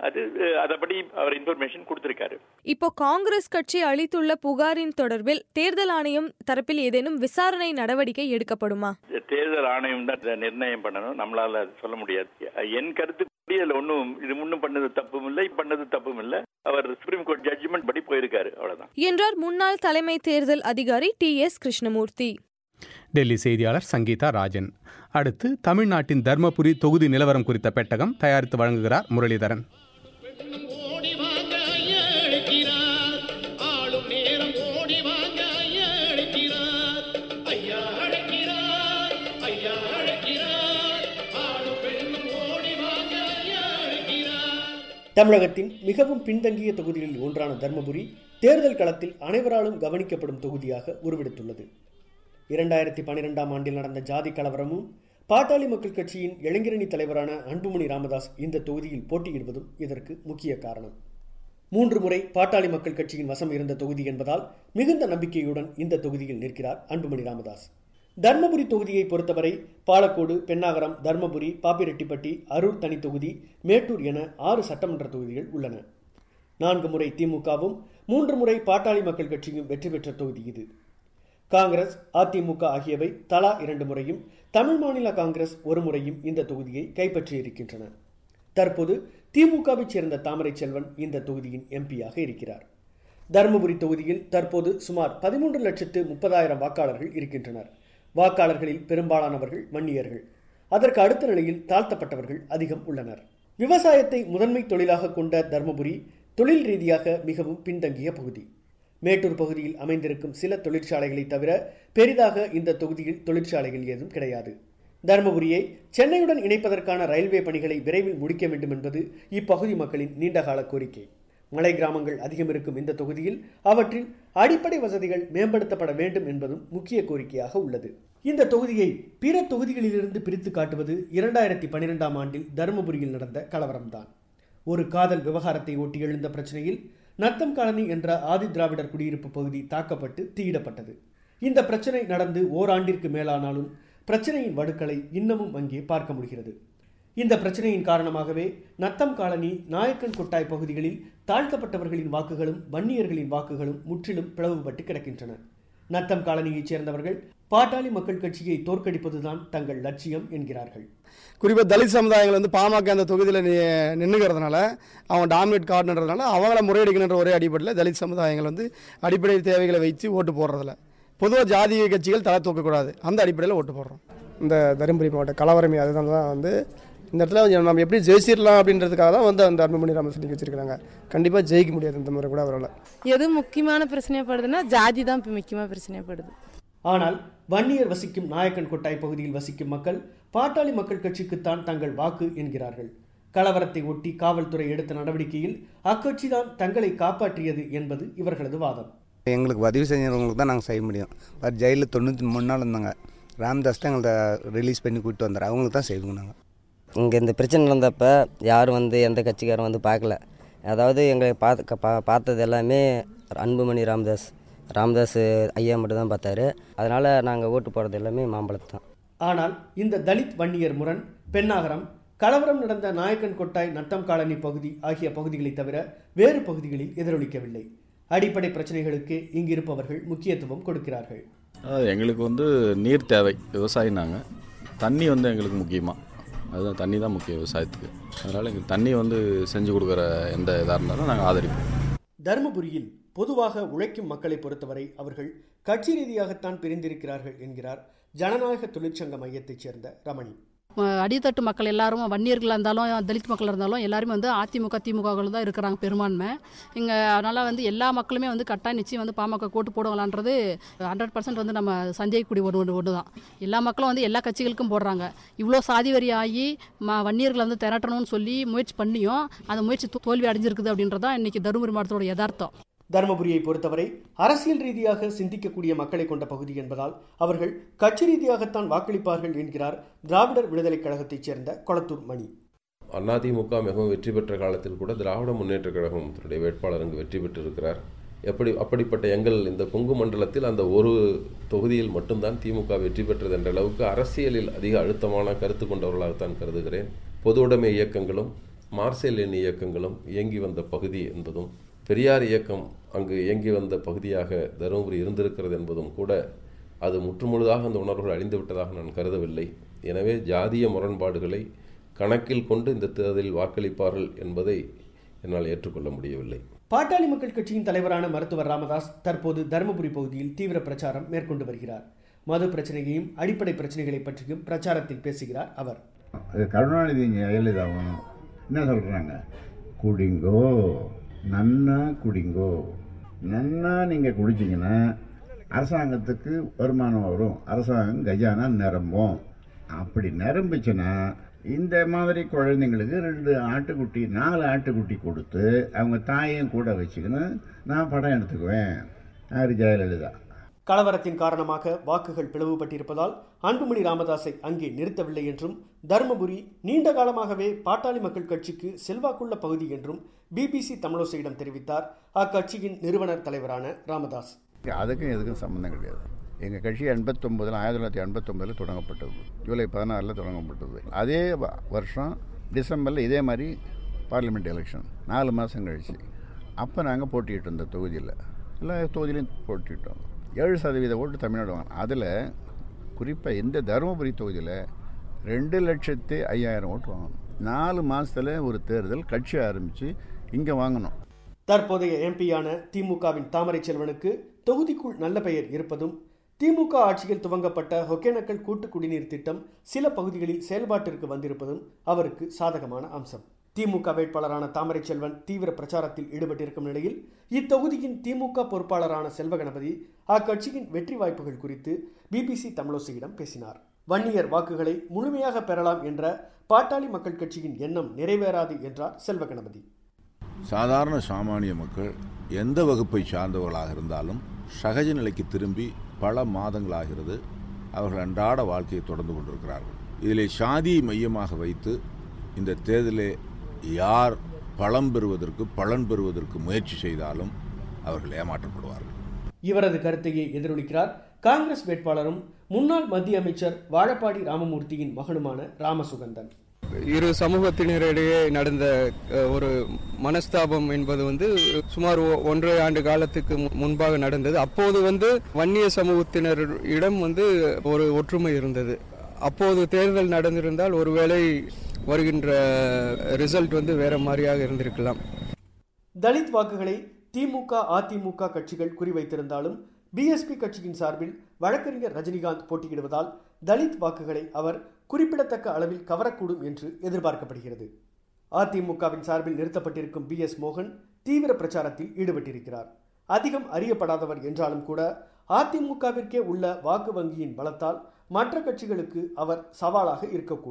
அதபடி அவர் இன்ஃபர்மேஷன் கொடுத்திருக்காரு. இப்போ காங்கிரஸ் கட்சி அளித்துள்ள புகாரின் தொடர்பில் தேர்தல் ஆணையம் தரப்பில் ஏதேனும் விசாரணை நடவடிக்கை எடுக்கப்படுமா? தேர்தல் ஆணையம் தான் நிர்ணயம் பண்ணணும், நம்மளால சொல்ல முடியாது. என் கருத்து ஒன்னும் இது முன்னும் பண்ணது தப்பும் இல்லை, பண்ணது தப்பும் இல்லை. அவர் சுப்ரீம் கோர்ட் ஜட்ஜ்மெண்ட் படி போயிருக்காரு, அவ்வளவுதான் என்றார் முன்னாள் தலைமை தேர்தல் அதிகாரி TS கிருஷ்ணமூர்த்தி. டெல்லி செய்தியாளர் சங்கீதா ராஜன். அடுத்து தமிழ்நாட்டின் தர்மபுரி தொகுதி நிலவரம் குறித்த பெட்டகம் தயாரித்து வழங்குகிறார் முரளிதரன். தமிழகத்தின் மிகவும் பின்தங்கிய தொகுதிகளில் ஒன்றான தர்மபுரி தேர்தல் களத்தில் அனைவராலும் கவனிக்கப்படும் தொகுதியாக உருவெடுத்துள்ளது. 2012ஆம் ஆண்டில் நடந்த ஜாதி கலவரமும் பாட்டாளி மக்கள் கட்சியின் இளைஞரணி தலைவரான அன்புமணி ராமதாஸ் இந்த தொகுதியில் போட்டியிடுவதும் இதற்கு முக்கிய காரணம். 3 முறை பாட்டாளி மக்கள் கட்சியின் வசம் இருந்த தொகுதி என்பதால் மிகுந்த நம்பிக்கையுடன் இந்த தொகுதியில் நிற்கிறார் அன்புமணி ராமதாஸ். தர்மபுரி தொகுதியை பொறுத்தவரை பாலக்கோடு, பென்னாகரம், தர்மபுரி, பாப்பிரெட்டிப்பட்டி, அரூர் தனி தொகுதி, மேட்டூர் என 6 சட்டமன்ற தொகுதிகள் உள்ளன. 4 முறை திமுகவும் 3 முறை பாட்டாளி மக்கள் கட்சியும் வெற்றி பெற்ற தொகுதி இது. காங்கிரஸ், அதிமுக ஆகியவை தலா 2 முறையும், தமிழ் மாநில காங்கிரஸ் 1 முறையும் இந்த தொகுதியை கைப்பற்றியிருக்கின்றன. தற்போது திமுகவை சேர்ந்த தாமரை செல்வன் இந்த தொகுதியின் எம்பியாக இருக்கிறார். தர்மபுரி தொகுதியில் தற்போது சுமார் 13,30,000 வாக்காளர்கள் இருக்கின்றனர். வாக்காளர்களில் பெரும்பாலானவர்கள் வன்னியர்கள். அதற்கு அடுத்த நிலையில் தாழ்த்தப்பட்டவர்கள் அதிகம் உள்ளனர். விவசாயத்தை முதன்மை தொழிலாக கொண்ட தர்மபுரி தொழில் ரீதியாக மிகவும் பின்தங்கிய பகுதி. மேட்டூர் பகுதியில் அமைந்திருக்கும் சில தொழிற்சாலைகளை தவிர பெரிதாக இந்த தொகுதியில் தொழிற்சாலைகள் ஏதும் கிடையாது. தர்மபுரியை சென்னையுடன் இணைப்பதற்கான ரயில்வே பணிகளை விரைவில் முடிக்க வேண்டும் என்பது இப்பகுதி மக்களின் நீண்டகால கோரிக்கை. மலை கிராமங்கள் அதிகம் இருக்கும் இந்த தொகுதியில் அவற்றில் அடிப்படை வசதிகள் மேம்படுத்தப்பட வேண்டும் என்பதும் முக்கிய கோரிக்கையாக உள்ளது. இந்த தொகுதியை பிற தொகுதிகளிலிருந்து பிரித்து காட்டுவது 2012ஆம் ஆண்டில் தர்மபுரியில் நடந்த கலவரம்தான். ஒரு காதல் விவகாரத்தை ஒட்டி எழுந்த பிரச்சனையில் நத்தம் காலனி என்ற ஆதி திராவிடர் குடியிருப்பு பகுதி தாக்கப்பட்டு தீயிடப்பட்டது. இந்த பிரச்சனை நடந்து ஓராண்டிற்கு மேலானாலும் பிரச்சனையின் வடுக்களை இன்னமும் அங்கே பார்க்க முடிகிறது. இந்த பிரச்சனையின் காரணமாகவே நத்தம் காலனி, நாயக்கன் கொட்டாய் பகுதிகளில் தாழ்த்தப்பட்டவர்களின் வாக்குகளும் வன்னியர்களின் வாக்குகளும் முற்றிலும் பிளவுபட்டு கிடக்கின்றன. நத்தம் காலனியைச் சேர்ந்தவர்கள் பாட்டாளி மக்கள் கட்சியை தோற்கடிப்பதுதான் தங்கள் லட்சியம் என்கிறார்கள். குறிப்பாக தலித் சமுதாயங்கள் பாமக அந்த தொகுதியில் நின்றுக்கிறதுனால, அவங்க டாமினேட் கார்டுன்றதுனால அவங்கள முறையடிக்கணுன்ற ஒரே அடிப்படையில் தலித் சமுதாயங்கள் அடிப்படை தேவைகளை வைத்து ஓட்டு போடுறதில்ல. பொதுவாக ஜாதிய கட்சிகள் தலை தூக்கக்கூடாது, அந்த அடிப்படையில் ஓட்டு போடுறோம். இந்த தருமபுரி மாவட்ட கலவரமே அதுதான் இந்த இடத்துல நம்ம எப்படி ஜெயிச்சிடலாம் அப்படின்றதுக்காக தான் அந்த அன்புமணி ராமதாஸ் நிற்க வச்சிருக்காங்க. கண்டிப்பாக ஜெயிக்க முடியாது இந்த முறை கூட அவரால். எது முக்கியமான பிரச்சனைப்படுதுன்னா ஜாதி தான் இப்போ முக்கியமாக பிரச்சனைப்படுது. ஆனால் வன்னியர் வசிக்கும் நாயக்கன் கொட்டாய் பகுதியில் வசிக்கும் மக்கள் பாட்டாளி மக்கள் கட்சிக்குத்தான் தங்கள் வாக்கு என்கிறார்கள். கலவரத்தை ஒட்டி காவல்துறை எடுத்த நடவடிக்கையில் அக்கட்சிதான் தங்களை காப்பாற்றியது என்பது இவர்களது வாதம். எங்களுக்கு உதவி செஞ்சவங்களுக்கு தான் நாங்கள் செய்ய முடியும். ஜெயிலில் 93 நாள் இருந்தாங்க. ராம்தாஸ் தான் எங்களை ரிலீஸ் பண்ணி கூப்பிட்டு வந்தார். அவங்களுக்கு தான் செய்வோங்க. நாங்கள் இங்கே இந்த பிரச்சனை நடந்தப்போ யாரும் எந்த கட்சிக்காரும் பார்க்கல. அதாவது எங்களை பார்த்தது எல்லாமே அன்புமணி ராமதாஸ் ஐயா மட்டும் தான் பார்த்தாரு. அதனால் நாங்கள் ஓட்டு போடுறது எல்லாமே மாம்பழத்து தான். ஆனால் இந்த தலித் வன்னியர் முரண், பெண்ணாகரம், கலவரம் நடந்த நாயக்கன் கொட்டாய், நத்தம் காலனி பகுதி ஆகிய பகுதிகளை தவிர வேறு பகுதிகளில் எதிரொலிக்கவில்லை. அடிப்படை பிரச்சனைகளுக்கு இங்கிருப்பவர்கள் முக்கியத்துவம் கொடுக்கிறார்கள். எங்களுக்கு நீர் தேவை, விவசாயம். நாங்கள் தண்ணி எங்களுக்கு முக்கியமாக, அதுதான் தண்ணி தான் முக்கியம் விவசாயத்துக்கு. அதனால் எங்களுக்கு தண்ணி செஞ்சு கொடுக்குற எந்த இதாக இருந்தாலும் நாங்கள் ஆதரிப்போம். தருமபுரியில் பொதுவாக உழைக்கும் மக்களை பொறுத்தவரை அவர்கள் கட்சி ரீதியாகத்தான் பிரிந்திருக்கிறார்கள் என்கிறார் ஜனநாயக தொழிற்சங்க மையத்தைச் சேர்ந்த ரமணி. அடித்தட்டு மக்கள் எல்லாரும் வன்னியர்களாக இருந்தாலும் தலித் மக்கள் இருந்தாலும் எல்லாருமே அதிமுக திமுகவில் தான் இருக்கிறாங்க பெரும்பான்மை இங்கே. அதனால் எல்லா மக்களுமே கட்டாயம் நிச்சயம் பாமக கோட்டு போடுவாங்களான்றது 100% நம்ம சந்தேகக்கூடிய ஒன்று தான். எல்லா மக்களும் எல்லா கட்சிகளுக்கும் போடுறாங்க. இவ்வளோ சாதி வரி ஆகி வன்னியர்களை திரட்டணும்னு சொல்லி முயற்சி பண்ணியும் அந்த முயற்சி தோல்வி அடைஞ்சிருக்குது அப்படின்றதான் இன்றைக்கி தருமபுரி மாவட்டத்தோட யதார்த்தம். தருமபுரியை பொறுத்தவரை அரசியல் ரீதியாக சிந்திக்கக்கூடிய மக்களை கொண்ட பகுதி என்பதால் அவர்கள் கட்சி ரீதியாகத்தான் வாக்களிப்பார்கள் என்கிறார் திராவிடர் விடுதலை கழகத்தைச் சேர்ந்த கொளத்தூர் மணி. அதிமுக மிகவும் வெற்றி பெற்ற காலத்தில் கூட திராவிட முன்னேற்ற கழகம் தன்னுடைய வேட்பாளர் அங்கு வெற்றி பெற்றிருக்கிறார். அப்படிப்பட்ட எங்கள் இந்த கொங்கு மண்டலத்தில் அந்த ஒரு தொகுதியில் மட்டும்தான் திமுக வெற்றி பெற்றது என்ற அளவுக்கு அரசியலில் அதிக அழுத்தமான கருத்து கொண்டவர்களாகத்தான் கருதுகிறேன். பொது உடைமை இயக்கங்களும் மார்க்சிய இயக்கங்களும் இயங்கி வந்த பகுதி என்பதும், பெரியார் இயக்கம் அங்கு இயங்கி வந்த பகுதியாக தருமபுரி இருந்திருக்கிறது என்பதும் கூட அது முற்றுமுழுதாக அந்த உணர்வுகள் அழிந்துவிட்டதாக நான் கருதவில்லை. எனவே ஜாதிய முரண்பாடுகளை கணக்கில் கொண்டு இந்த தேர்தலில் வாக்களிப்பார்கள் என்பதை என்னால் ஏற்றுக்கொள்ள முடியவில்லை. பாட்டாளி மக்கள் கட்சியின் தலைவரான மருத்துவர் ராமதாஸ் தற்போது தருமபுரி பகுதியில் தீவிர பிரச்சாரம் மேற்கொண்டு வருகிறார். மது பிரச்சனையையும் அடிப்படை பிரச்சனைகளை பற்றியும் பிரச்சாரத்தில் பேசுகிறார் அவர். கருணாநிதி ஜெயலலிதா என்ன சொல்றாங்க? குடிங்கோ, நன்னா குடிங்கோ. நன்னா நீங்கள் குடிச்சிங்கன்னா அரசாங்கத்துக்கு வருமானம் வரும், அரசாங்கம் கஜானா நிரம்பும். அப்படி நிரம்பிச்சுன்னா இந்த மாதிரி குழந்தைங்களுக்கு 2 ஆட்டுக்குட்டி 4 ஆட்டுக்குட்டி கொடுத்து அவங்க தாயையும் கூட வச்சுக்கின்னு நான் படம் எடுத்துக்குவேன். யார்? ஜெயலலிதா. கலவரத்தின் காரணமாக வாக்குகள் பிளவுபட்டிருப்பதால் அன்புமணி ராமதாஸை அங்கே நிறுத்தவில்லை என்றும், தருமபுரி நீண்ட காலமாகவே பாட்டாளி மக்கள் கட்சிக்கு செல்வாக்குள்ள பகுதி என்றும் பிபிசி தமிழோசையிடம் தெரிவித்தார் அக்கட்சியின் நிறுவனர் தலைவரான ராமதாஸ். அதுக்கும் எதுக்கும் சம்பந்தம் கிடையாது. எங்கள் கட்சி 1989 தொடங்கப்பட்டது. ஜூலை 16 தொடங்கப்பட்டது. அதே வருஷம் டிசம்பரில் இதே மாதிரி பார்லிமெண்ட் எலெக்ஷன் 4 மாதம் கழிச்சு அப்போ நாங்கள் போட்டிட்டு இருந்த தொகுதியில் எல்லா தொகுதியிலையும் போட்டிட்டோம். 7% ஓட்டு தமிழ்நாடு வாங்க. அதில் குறிப்பாக இந்த தருமபுரி தொகுதியில் 2,05,000 ஓட்டு வாங்கணும். 4 மாதத்தில் ஒரு தேர்தல் கட்சி ஆரம்பித்து இங்கே வாங்கணும். தற்போதைய எம்பியான திமுகவின் தாமரை செல்வனுக்கு தொகுதிக்குள் நல்ல பெயர் இருப்பதும், திமுக ஆட்சியில் துவங்கப்பட்ட ஒகேனக்கல் கூட்டு குடிநீர் திட்டம் சில பகுதிகளில் செயல்பாட்டிற்கு வந்திருப்பதும் அவருக்கு சாதகமான அம்சம். திமுக வேட்பாளரான தாமரை செல்வன் தீவிர பிரச்சாரத்தில் ஈடுபட்டிருக்கும் நிலையில் இத்தொகுதியின் திமுக பொறுப்பாளரான செல்வகணபதி அக்கட்சியின் வெற்றி வாய்ப்புகள் குறித்து பிபிசி தமிழோசையிடம் பேசினார். வன்னியர் வாக்குகளை முழுமையாக பெறலாம் என்ற பாட்டாளி மக்கள் கட்சியின் எண்ணம் நிறைவேறாது என்றார் செல்வகணபதி. சாதாரண சாமானிய மக்கள் எந்த வகுப்பை சார்ந்தவர்களாக இருந்தாலும் சகஜ நிலைக்கு திரும்பி பல மாதங்களாகிறது. அவர்கள் அன்றாட வாழ்க்கையை தொடர்ந்து கொண்டிருக்கிறார்கள். இதிலே சாதியை மையமாக வைத்து இந்த தேர்தலே யார் பலன் பெறுவதற்கு முயற்சி செய்தாலும் அவர்கள் ஏமாற்றப்படுவார்கள். இவரது கருத்தையே எதிரொலிக்கிறார் காங்கிரஸ் வேட்பாளரும் முன்னாள் மத்திய அமைச்சர் வாழப்பாடி ராமமூர்த்தியின் மகனுமான ராமசுகந்தன். இரு சமூகத்தினரிடையே நடந்த ஒரு மனஸ்தாபம் என்பது சுமார் 1.5 ஆண்டு காலத்துக்கு முன்பாக நடந்தது. அப்போது வன்னிய சமூகத்தினரிடம் ஒரு ஒற்றுமை இருந்தது. அப்போது தேர்தல் நடந்திருந்தால் ஒருவேளை வருகின்ற ரிசல்ட் வேற மாதிரியாக இருந்திருக்கலாம். தலித் வாக்குகளை திமுக அதிமுக கட்சிகள் குறிவைத்திருந்தாலும் பிஎஸ்பி கட்சியின் சார்பில் வழக்கறிஞர் ரஜினிகாந்த் போட்டியிடுவதால் தலித் வாக்குகளை அவர் குறிப்பிடத்தக்க அளவில் கவரக்கூடும் என்று எதிர்பார்க்கப்படுகிறது. அதிமுகவின் சார்பில் நிறுத்தப்பட்டிருக்கும் BS மோகன் தீவிர பிரச்சாரத்தில் ஈடுபட்டிருக்கிறார். அதிகம் அறியப்படாதவர் என்றாலும் கூட அதிமுகவிற்கே உள்ள வாக்கு வங்கியின் பலத்தால் மற்ற கட்சிகளுக்கு அவர் சவாலாக இருக்கக்கூடும்.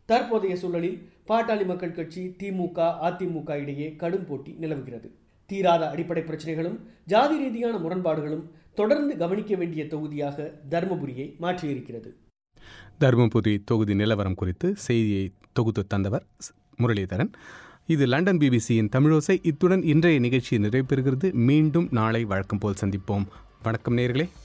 தற்போதைய சூழலில் பாட்டாளி மக்கள் கட்சி, திமுக, அதிமுக இடையே கடும் போட்டி நிலவுகிறது. தீராத அடிப்படை பிரச்சனைகளும் ஜாதி ரீதியான முரண்பாடுகளும் தொடர்ந்து கவனிக்க வேண்டிய தொகுதியாக தருமபுரியை மாற்றியிருக்கிறது. தருமபுரி தொகுதி நிலவரம் குறித்து செய்தியை தொகுத்து தந்தவர் முரளிதரன். இது லண்டன் பிபிசியின் தமிழோசை. இத்துடன் இன்றைய நிகழ்ச்சி நிறைவு பெறுகிறது. மீண்டும் நாளை வழக்கம் போல் சந்திப்போம். வணக்கம் நேயர்களே.